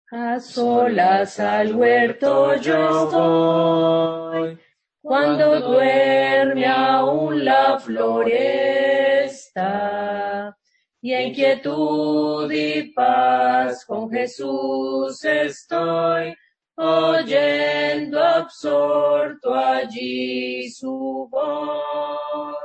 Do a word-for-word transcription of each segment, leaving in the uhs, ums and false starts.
A solas al huerto yo voy, cuando duerme aún la floresta, y en quietud y paz con Jesús estoy, oyendo absorto allí su voz.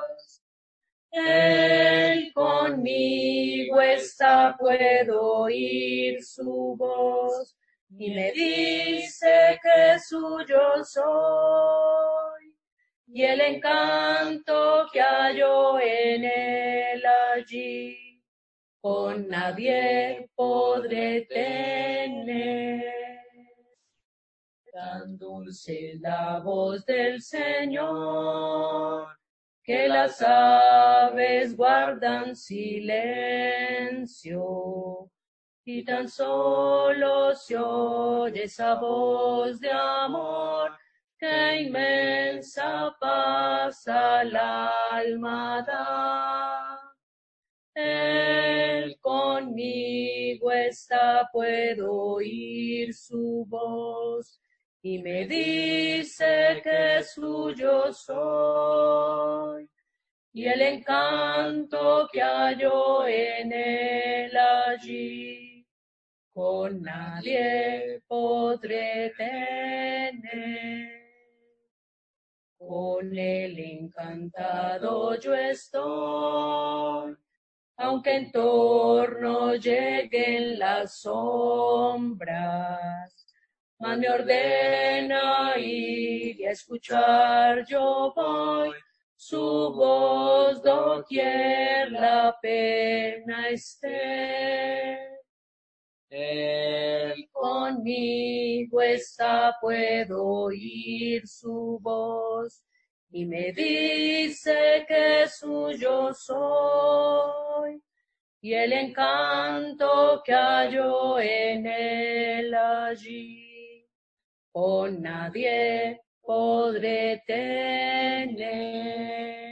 Él conmigo está, puedo oír su voz, y me dice que suyo soy, y el encanto que hallo en él allí, con nadie podré tener. Tan dulce es la voz del Señor, que las aves guardan silencio, y tan solo se oye esa voz de amor, que inmensa paz al alma da. Él conmigo está, puedo oír su voz, y me dice que suyo soy, y el encanto que hallo en él allí, con nadie podré tener. Con él encantado yo estoy, aunque en torno lleguen las sombras, mas me ordena ir y a escuchar yo voy su voz doquier la pena esté. Él conmigo está, puedo oír su voz, y me dice que suyo soy, y el encanto que hallo en él allí, con nadie podré tener.